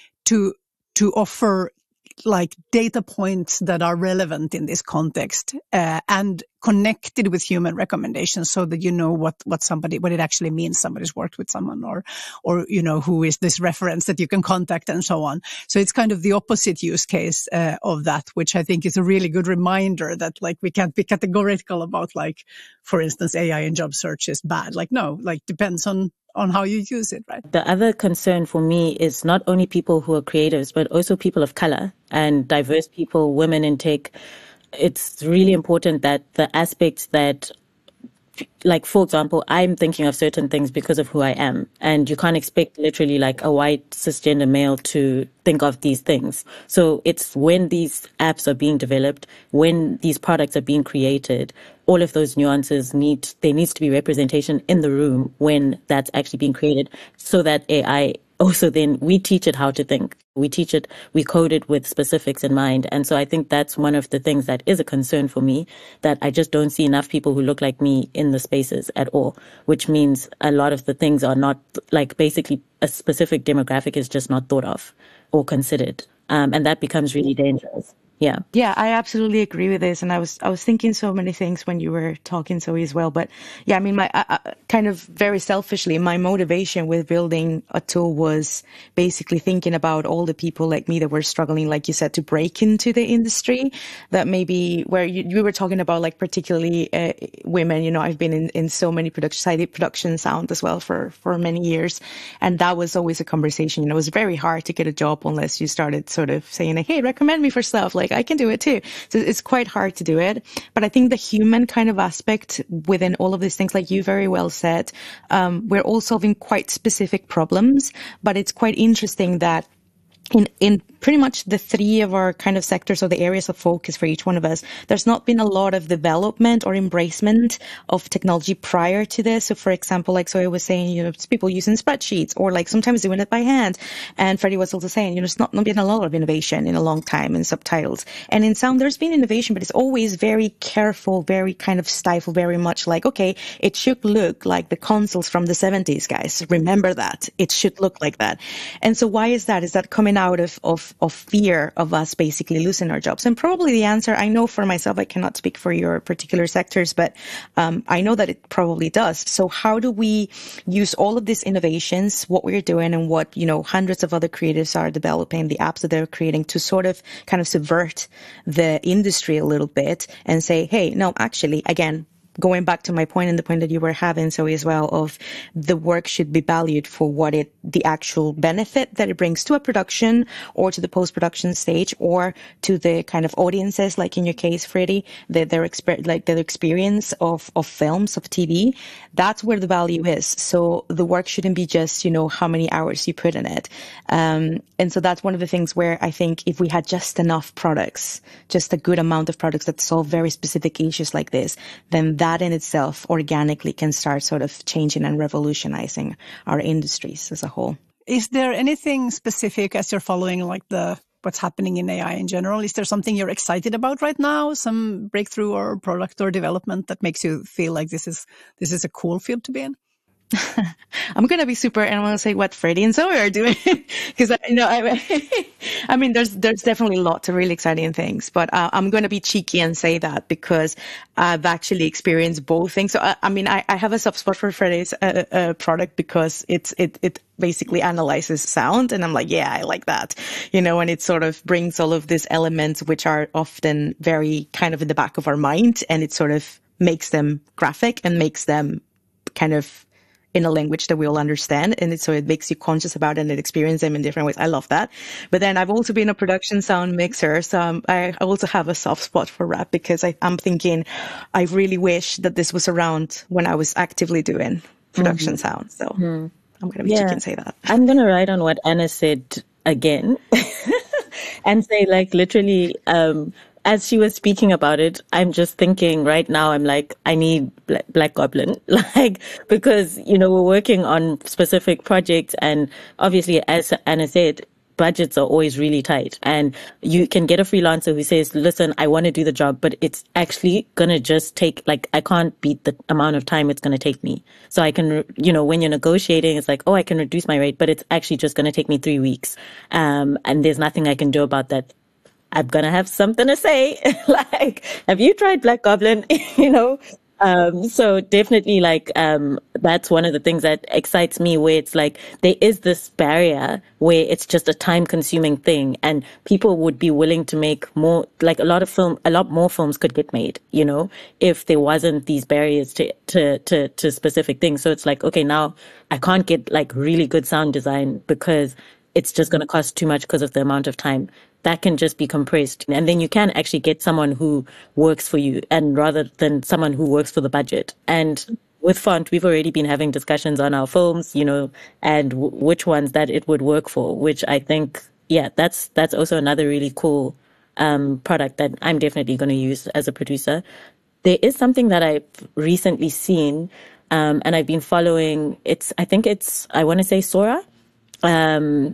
[SPEAKER 1] to to offer like data points that are relevant in this context, uh, and connected with human recommendations so that you know what, what somebody, what it actually means somebody's worked with someone, or, or, you know, who is this reference that you can contact and so on. So it's kind of the opposite use case, uh, of that, which I think is a really good reminder that like we can't be categorical about like, for instance, A I in job search is bad. Like, no, like depends on, on how you use it, right?
[SPEAKER 4] The other concern for me is not only people who are creatives, but also people of color and diverse people, women in tech. It's really important that the aspects that, like, for example, I'm thinking of certain things because of who I am. And you can't expect literally like a white cisgender male to think of these things. So it's when these apps are being developed, when these products are being created, all of those nuances need, there needs to be representation in the room when that's actually being created so that A I also then we teach it how to think. We teach it, we code it with specifics in mind. And so I think that's one of the things that is a concern for me, that I just don't see enough people who look like me in the spaces at all, which means a lot of the things are not, like, basically a specific demographic is just not thought of or considered. Um, and that becomes really dangerous. Yeah.
[SPEAKER 2] Yeah, I absolutely agree with this. And I was I was thinking so many things when you were talking, Zoe, as well. But yeah, I mean, my uh, kind of very selfishly, my motivation with building a tool was basically thinking about all the people like me that were struggling, like you said, to break into the industry. That maybe where you, you were talking about, like, particularly uh, women. You know, I've been in, in so many productions. I did production sound as well for, for many years. And that was always a conversation. You know, it was very hard to get a job unless you started sort of saying, like, hey, recommend me for stuff. Like, I can do it too. So it's quite hard to do it. But I think the human kind of aspect within all of these things, like you very well said, um, we're all solving quite specific problems, but it's quite interesting that in, in pretty much the three of our kind of sectors or the areas of focus for each one of us, there's not been a lot of development or embracement of technology prior to this. So, for example, like Zoe was saying, you know, it's people using spreadsheets or like sometimes doing it by hand. And Freddie was also saying, you know, it's not, not been a lot of innovation in a long time in subtitles. And in sound, there's been innovation, but it's always very careful, very kind of stifled, very much like, okay, it should look like the consoles from the seventies, guys. Remember that. It should look like that. And so why is that? Is that coming out of, of, of fear of us basically losing our jobs? And probably the answer, I know for myself, I cannot speak for your particular sectors, but um, I know that it probably does. So how do we use all of these innovations, what we're doing and what, you know, hundreds of other creatives are developing, the apps that they're creating, to sort of kind of subvert the industry a little bit and say, hey, no, actually, again, going back to my point and the point that you were having, Zoe, as well, of the work should be valued for what it, the actual benefit that it brings to a production or to the post-production stage or to the kind of audiences, like in your case, Freddie, the, their exper- like their experience of, of films, of T V. That's where the value is. So the work shouldn't be just, you know, how many hours you put in it. Um, and so that's one of the things where I think if we had just enough products, just a good amount of products that solve very specific issues like this, then that That in itself organically can start sort of changing and revolutionizing our industries as a whole.
[SPEAKER 1] Is there anything specific as you're following like the what's happening in A I in general? Is there something you're excited about right now? Some breakthrough or product or development that makes you feel like this is this is a cool field to be in?
[SPEAKER 2] I'm going to be super, and I'm going to say what Freddie and Zoe are doing. Because, you know, I, I mean, there's there's definitely lots of really exciting things. But uh, I'm going to be cheeky and say that because I've actually experienced both things. So, I, I mean, I, I have a soft spot for Freddie's uh, uh, product because it's it it basically analyzes sound. And I'm like, yeah, I like that. You know, and it sort of brings all of these elements which are often very kind of in the back of our mind. And it sort of makes them graphic and makes them kind of in a language that we all understand. And it, so it makes you conscious about it and experience them in different ways. I love that. But then I've also been a production sound mixer. So um, I also have a soft spot for rap because I, I'm thinking I really wish that this was around when I was actively doing production mm-hmm. sound. So mm-hmm. I'm going to be yeah. cheeky and say that.
[SPEAKER 4] I'm going to write on what Anna said again and say like literally, um, as she was speaking about it, I'm just thinking right now, I'm like, I need Black Goblin, like, because, you know, we're working on specific projects and obviously, as Anna said, budgets are always really tight and you can get a freelancer who says, listen, I want to do the job, but it's actually going to just take, like, I can't beat the amount of time it's going to take me. So I can, you know, when you're negotiating, it's like, oh, I can reduce my rate, but it's actually just going to take me three weeks. Um, and there's nothing I can do about that. I'm going to have something to say. Like, have you tried Black Goblin? You know? Um, so definitely like, um, that's one of the things that excites me where it's like, there is this barrier where it's just a time consuming thing and people would be willing to make more, like a lot of film, a lot more films could get made, you know, if there wasn't these barriers to, to, to, to specific things. So it's like, okay, now I can't get like really good sound design because it's just going to cost too much because of the amount of time. That can just be compressed. And then you can actually get someone who works for you and rather than someone who works for the budget. And with Font, we've already been having discussions on our films, you know, and w- which ones that it would work for, which I think, yeah, that's, that's also another really cool, um, product that I'm definitely going to use as a producer. There is something that I've recently seen, um, and I've been following. It's, I think it's, I want to say Sora. Um,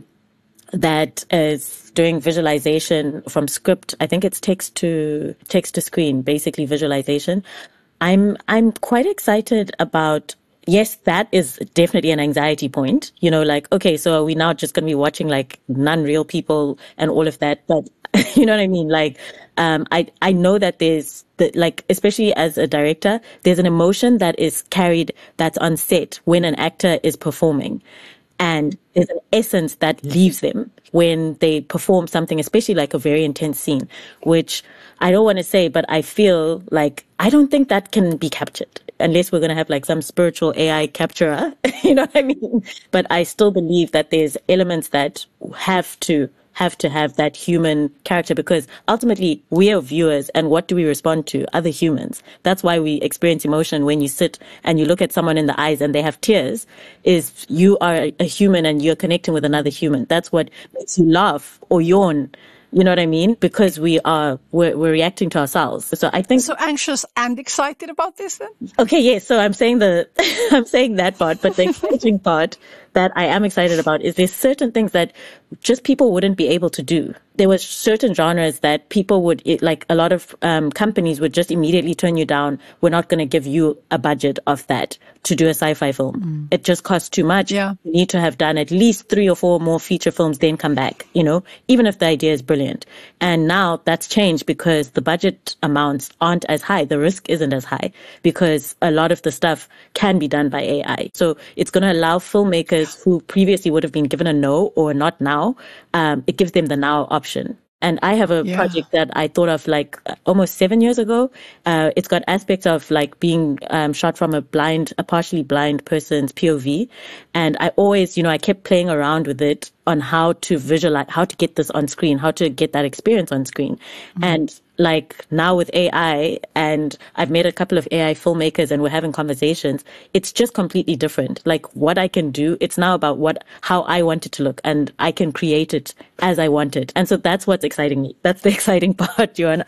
[SPEAKER 4] that is doing visualization from script. I think it's text to text to screen, basically visualization. I'm I'm quite excited about. Yes, that is definitely an anxiety point. You know, like, okay, so are we now just going to be watching like non-real people and all of that? But you know what I mean? Like, um, I I know that there's the, like, especially as a director, there's an emotion that is carried that's on set when an actor is performing. And there's an essence that leaves them when they perform something, especially like a very intense scene, which I don't want to say, but I feel like I don't think that can be captured unless we're going to have like some spiritual A I capturer, you know what I mean? But I still believe that there's elements that have to have to have that human character because ultimately we are viewers and what do we respond to? Other humans. That's why we experience emotion when you sit and you look at someone in the eyes and they have tears is you are a human and you're connecting with another human. That's what makes you laugh or yawn. You know what I mean? Because we are, we're, we're reacting to ourselves. So I think.
[SPEAKER 1] So anxious and excited about this then?
[SPEAKER 4] Okay. Yes. Yeah, so I'm saying the, I'm saying that part, but the exciting part that I am excited about is there's certain things that just people wouldn't be able to do. There were certain genres that people would, like a lot of um, companies would just immediately turn you down. We're not going to give you a budget of that to do a sci-fi film. Mm. It just costs too much.
[SPEAKER 1] Yeah.
[SPEAKER 4] You need to have done at least three or four more feature films, then come back, you know, even if the idea is brilliant. And now that's changed because the budget amounts aren't as high. The risk isn't as high because a lot of the stuff can be done by A I. So it's going to allow filmmakers who previously would have been given a no or not now, um, it gives them the now option. And I have a yeah. project that I thought of like almost seven years ago. Uh, it's got aspects of like being um, shot from a blind, a partially blind person's P O V. And I always, you know, I kept playing around with it on how to visualize, how to get this on screen, how to get that experience on screen. Mm-hmm. And like now with A I, and I've met a couple of A I filmmakers and we're having conversations, it's just completely different. Like what I can do, it's now about what, how I want it to look and I can create it as I want it. And so that's what's exciting me. That's the exciting part, Joanna.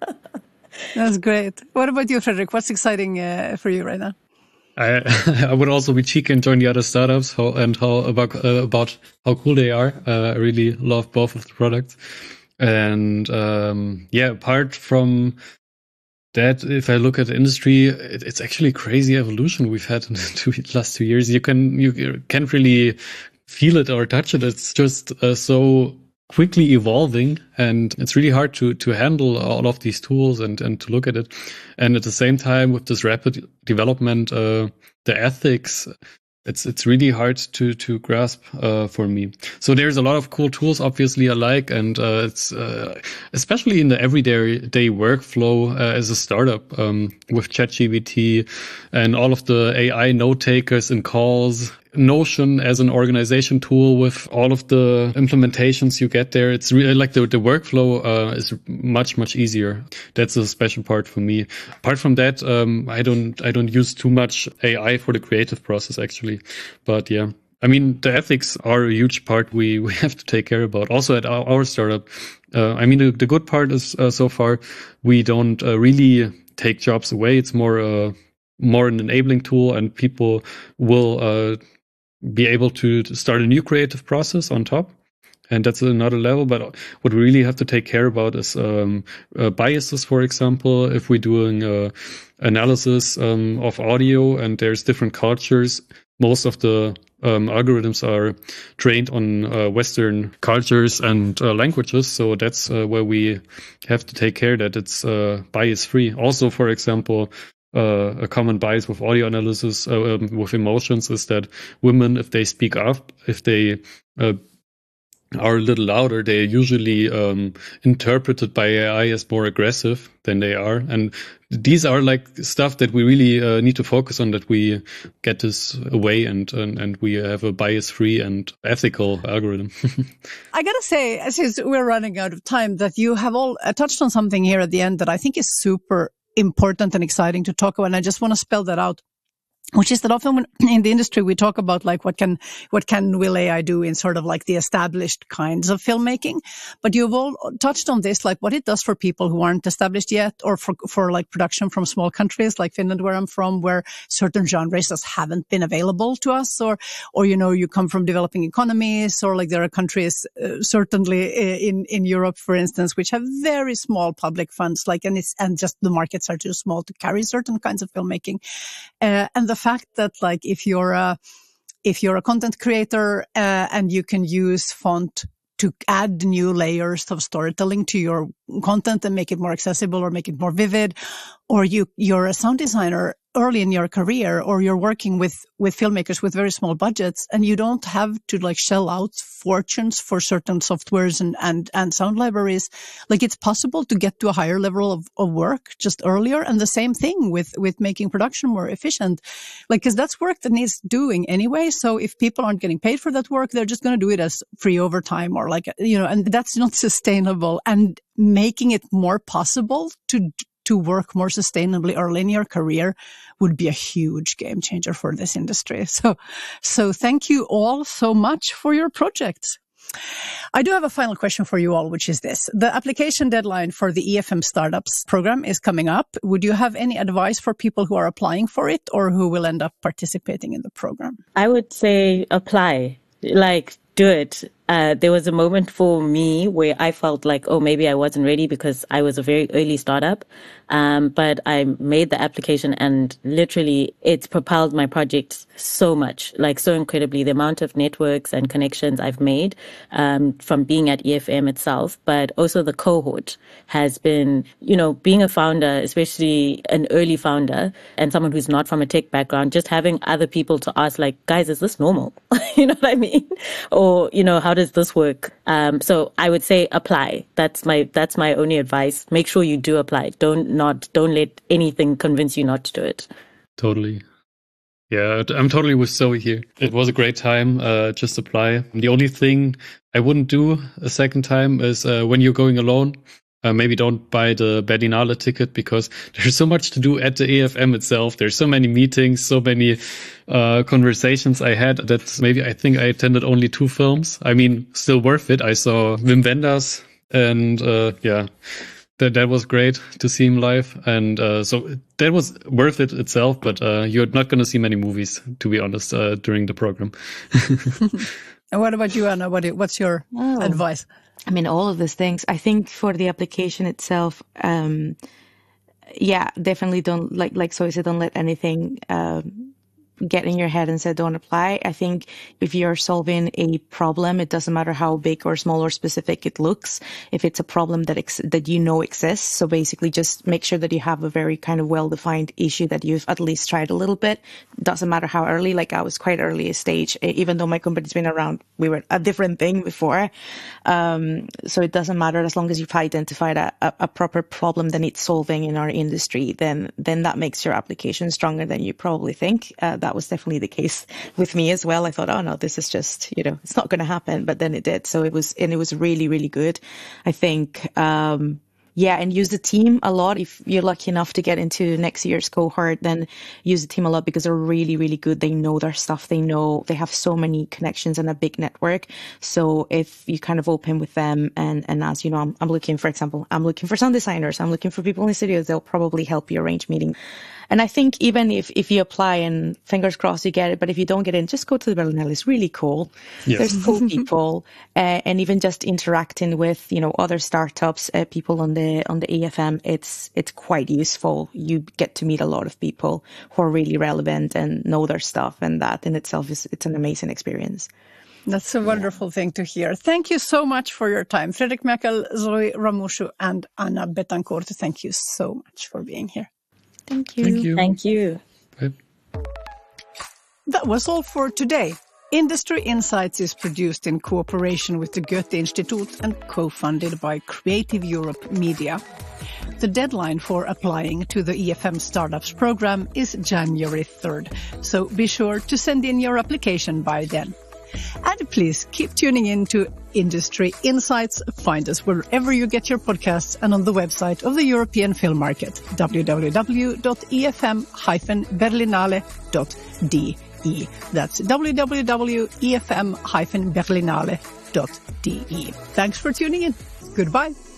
[SPEAKER 1] That's great. What about you, Frederick? What's exciting uh, for you right now?
[SPEAKER 3] I I would also be cheeky and join the other startups how, and how about uh, about how cool they are. Uh, I really love both of the products. And um, yeah, apart from that, if I look at the industry, it, it's actually crazy evolution we've had in the two, last two years. You can you can't really feel it or touch it. It's just uh, so quickly evolving, and it's really hard to to handle all of these tools and and to look at it. And at the same time, with this rapid development, uh, the ethics It's it's really hard to to grasp uh, for me. So there's a lot of cool tools, obviously, I like, and uh, it's uh, especially in the everyday day workflow uh, as a startup um, with ChatGPT and all of the A I note takers and calls. Notion as an organization tool with all of the implementations you get there. It's really like the, the workflow uh, is much, much easier. That's a special part for me. Apart from that, um, I don't, I don't use too much A I for the creative process actually. But yeah, I mean, the ethics are a huge part we, we have to take care about. Also at our, our startup. Uh, I mean, the, the good part is uh, so far we don't uh, really take jobs away. It's more, uh, more an enabling tool, and people will, uh, be able to, to start a new creative process on top. And that's another level. But what we really have to take care about is um, uh, biases, for example. If we're doing uh, analysis um, of audio and there's different cultures, most of the um, algorithms are trained on uh, Western cultures and uh, languages. So that's uh, where we have to take care that it's uh, bias-free. Also, for example, Uh, a common bias with audio analysis, uh, um, with emotions, is that women, if they speak up, if they uh, are a little louder, they are usually um, interpreted by A I as more aggressive than they are. And these are like stuff that we really uh, need to focus on, that we get this away and and, and we have a bias-free and ethical algorithm.
[SPEAKER 1] I gotta say, since we're running out of time, that you have all uh, touched on something here at the end that I think is super important and exciting to talk about. And I just want to spell that out, which is that often when in the industry we talk about like what can what can will A I do in sort of like the established kinds of filmmaking, but you've all touched on this, like what it does for people who aren't established yet, or for for like production from small countries like Finland, where I'm from, where certain genres just haven't been available to us, or or you know you come from developing economies, or like there are countries uh, certainly in in Europe, for instance, which have very small public funds, like and it's and just the markets are too small to carry certain kinds of filmmaking, uh, and the The fact that like if you're a if you're a content creator uh, and you can use font to add new layers of storytelling to your content and make it more accessible or make it more vivid, or you you're a sound designer early in your career, or you're working with with filmmakers with very small budgets, and you don't have to like shell out fortunes for certain softwares and and and sound libraries, like it's possible to get to a higher level of, of work just earlier. And the same thing with with making production more efficient, like because that's work that needs doing anyway. So if people aren't getting paid for that work, they're just going to do it as free overtime, or like you know, and that's not sustainable. And making it more possible to to work more sustainably early in your career would be a huge game changer for this industry. So, so thank you all so much for your projects. I do have a final question for you all, which is this. The application deadline for the E F M Startups program is coming up. Would you have any advice for people who are applying for it or who will end up participating in the program?
[SPEAKER 4] I would say apply, like do it. Uh, there was a moment for me where I felt like, oh, maybe I wasn't ready because I was a very early startup. Um, but I made the application and literally it's propelled my project so much, like so incredibly, the amount of networks and connections I've made um, from being at E F M itself, but also the cohort has been, you know, being a founder, especially an early founder and someone who's not from a tech background, just having other people to ask like, guys, is this normal? You know what I mean? Or, you know, how does this work? Um, so I would say apply. That's my, that's my only advice. Make sure you do apply. Don't not, don't let anything convince you not to do it.
[SPEAKER 3] Totally. Yeah, I'm totally with Zoe here. It was a great time. Uh, just apply. The only thing I wouldn't do a second time is uh, when you're going alone, uh, maybe don't buy the Berlinale ticket, because there's so much to do at the E F M itself. There's so many meetings, so many uh, conversations I had that maybe I think I attended only two films. I mean, still worth it. I saw Wim Wenders and uh, yeah. That that was great to see him live, and uh, so that was worth it itself. But uh, you're not going to see many movies, to be honest, uh, during the program.
[SPEAKER 1] And what about you, Anna? What what's your oh. advice?
[SPEAKER 2] I mean, all of these things. I think for the application itself, um, yeah, definitely don't like like Zoe said, don't let anything. Um, get in your head and say, don't apply. I think if you're solving a problem, it doesn't matter how big or small or specific it looks. If it's a problem that ex- that you know exists, so basically just make sure that you have a very kind of well-defined issue that you've at least tried a little bit. Doesn't matter how early. Like I was quite early stage, even though my company's been around. We were a different thing before, um, so it doesn't matter as long as you've identified a, a, a proper problem that needs solving in our industry. Then then that makes your application stronger than you probably think. Uh, that was definitely the case with me as well. I thought, oh no, this is just, you know, it's not going to happen. But then it did. So it was, and it was really, really good. I think, um, yeah, and use the team a lot. If you're lucky enough to get into next year's cohort, then use the team a lot because they're really, really good. They know their stuff. They know, they have so many connections and a big network. So if you kind of open with them and, and as you know, I'm, I'm looking, for example, I'm looking for sound designers. I'm looking for people in studios. They'll probably help you arrange meetings. And I think even if, if you apply and fingers crossed you get it, but if you don't get in, just go to the Berlinale. It's really cool. Yes. There's cool people, uh, and even just interacting with, you know, other startups, uh, people on the, on the E F M, it's, it's quite useful. You get to meet a lot of people who are really relevant and know their stuff. And that in itself is, it's an amazing experience.
[SPEAKER 1] That's a wonderful yeah. thing to hear. Thank you so much for your time. Fredrik Meckel, Zoe Ramushu, and Anna Betancourt. Thank you so much for being here.
[SPEAKER 2] Thank you.
[SPEAKER 3] Thank you.
[SPEAKER 4] Thank you.
[SPEAKER 3] Bye.
[SPEAKER 1] That was all for today. Industry Insights is produced in cooperation with the Goethe-Institut and co-funded by Creative Europe Media. The deadline for applying to the E F M Startups program is January third, so be sure to send in your application by then. And please keep tuning in to Industry Insights. Find us wherever you get your podcasts and on the website of the European Film Market, w w w dot e f m dash berlinale dot d e. That's w w w dot e f m dash berlinale dot d e. Thanks for tuning in. Goodbye.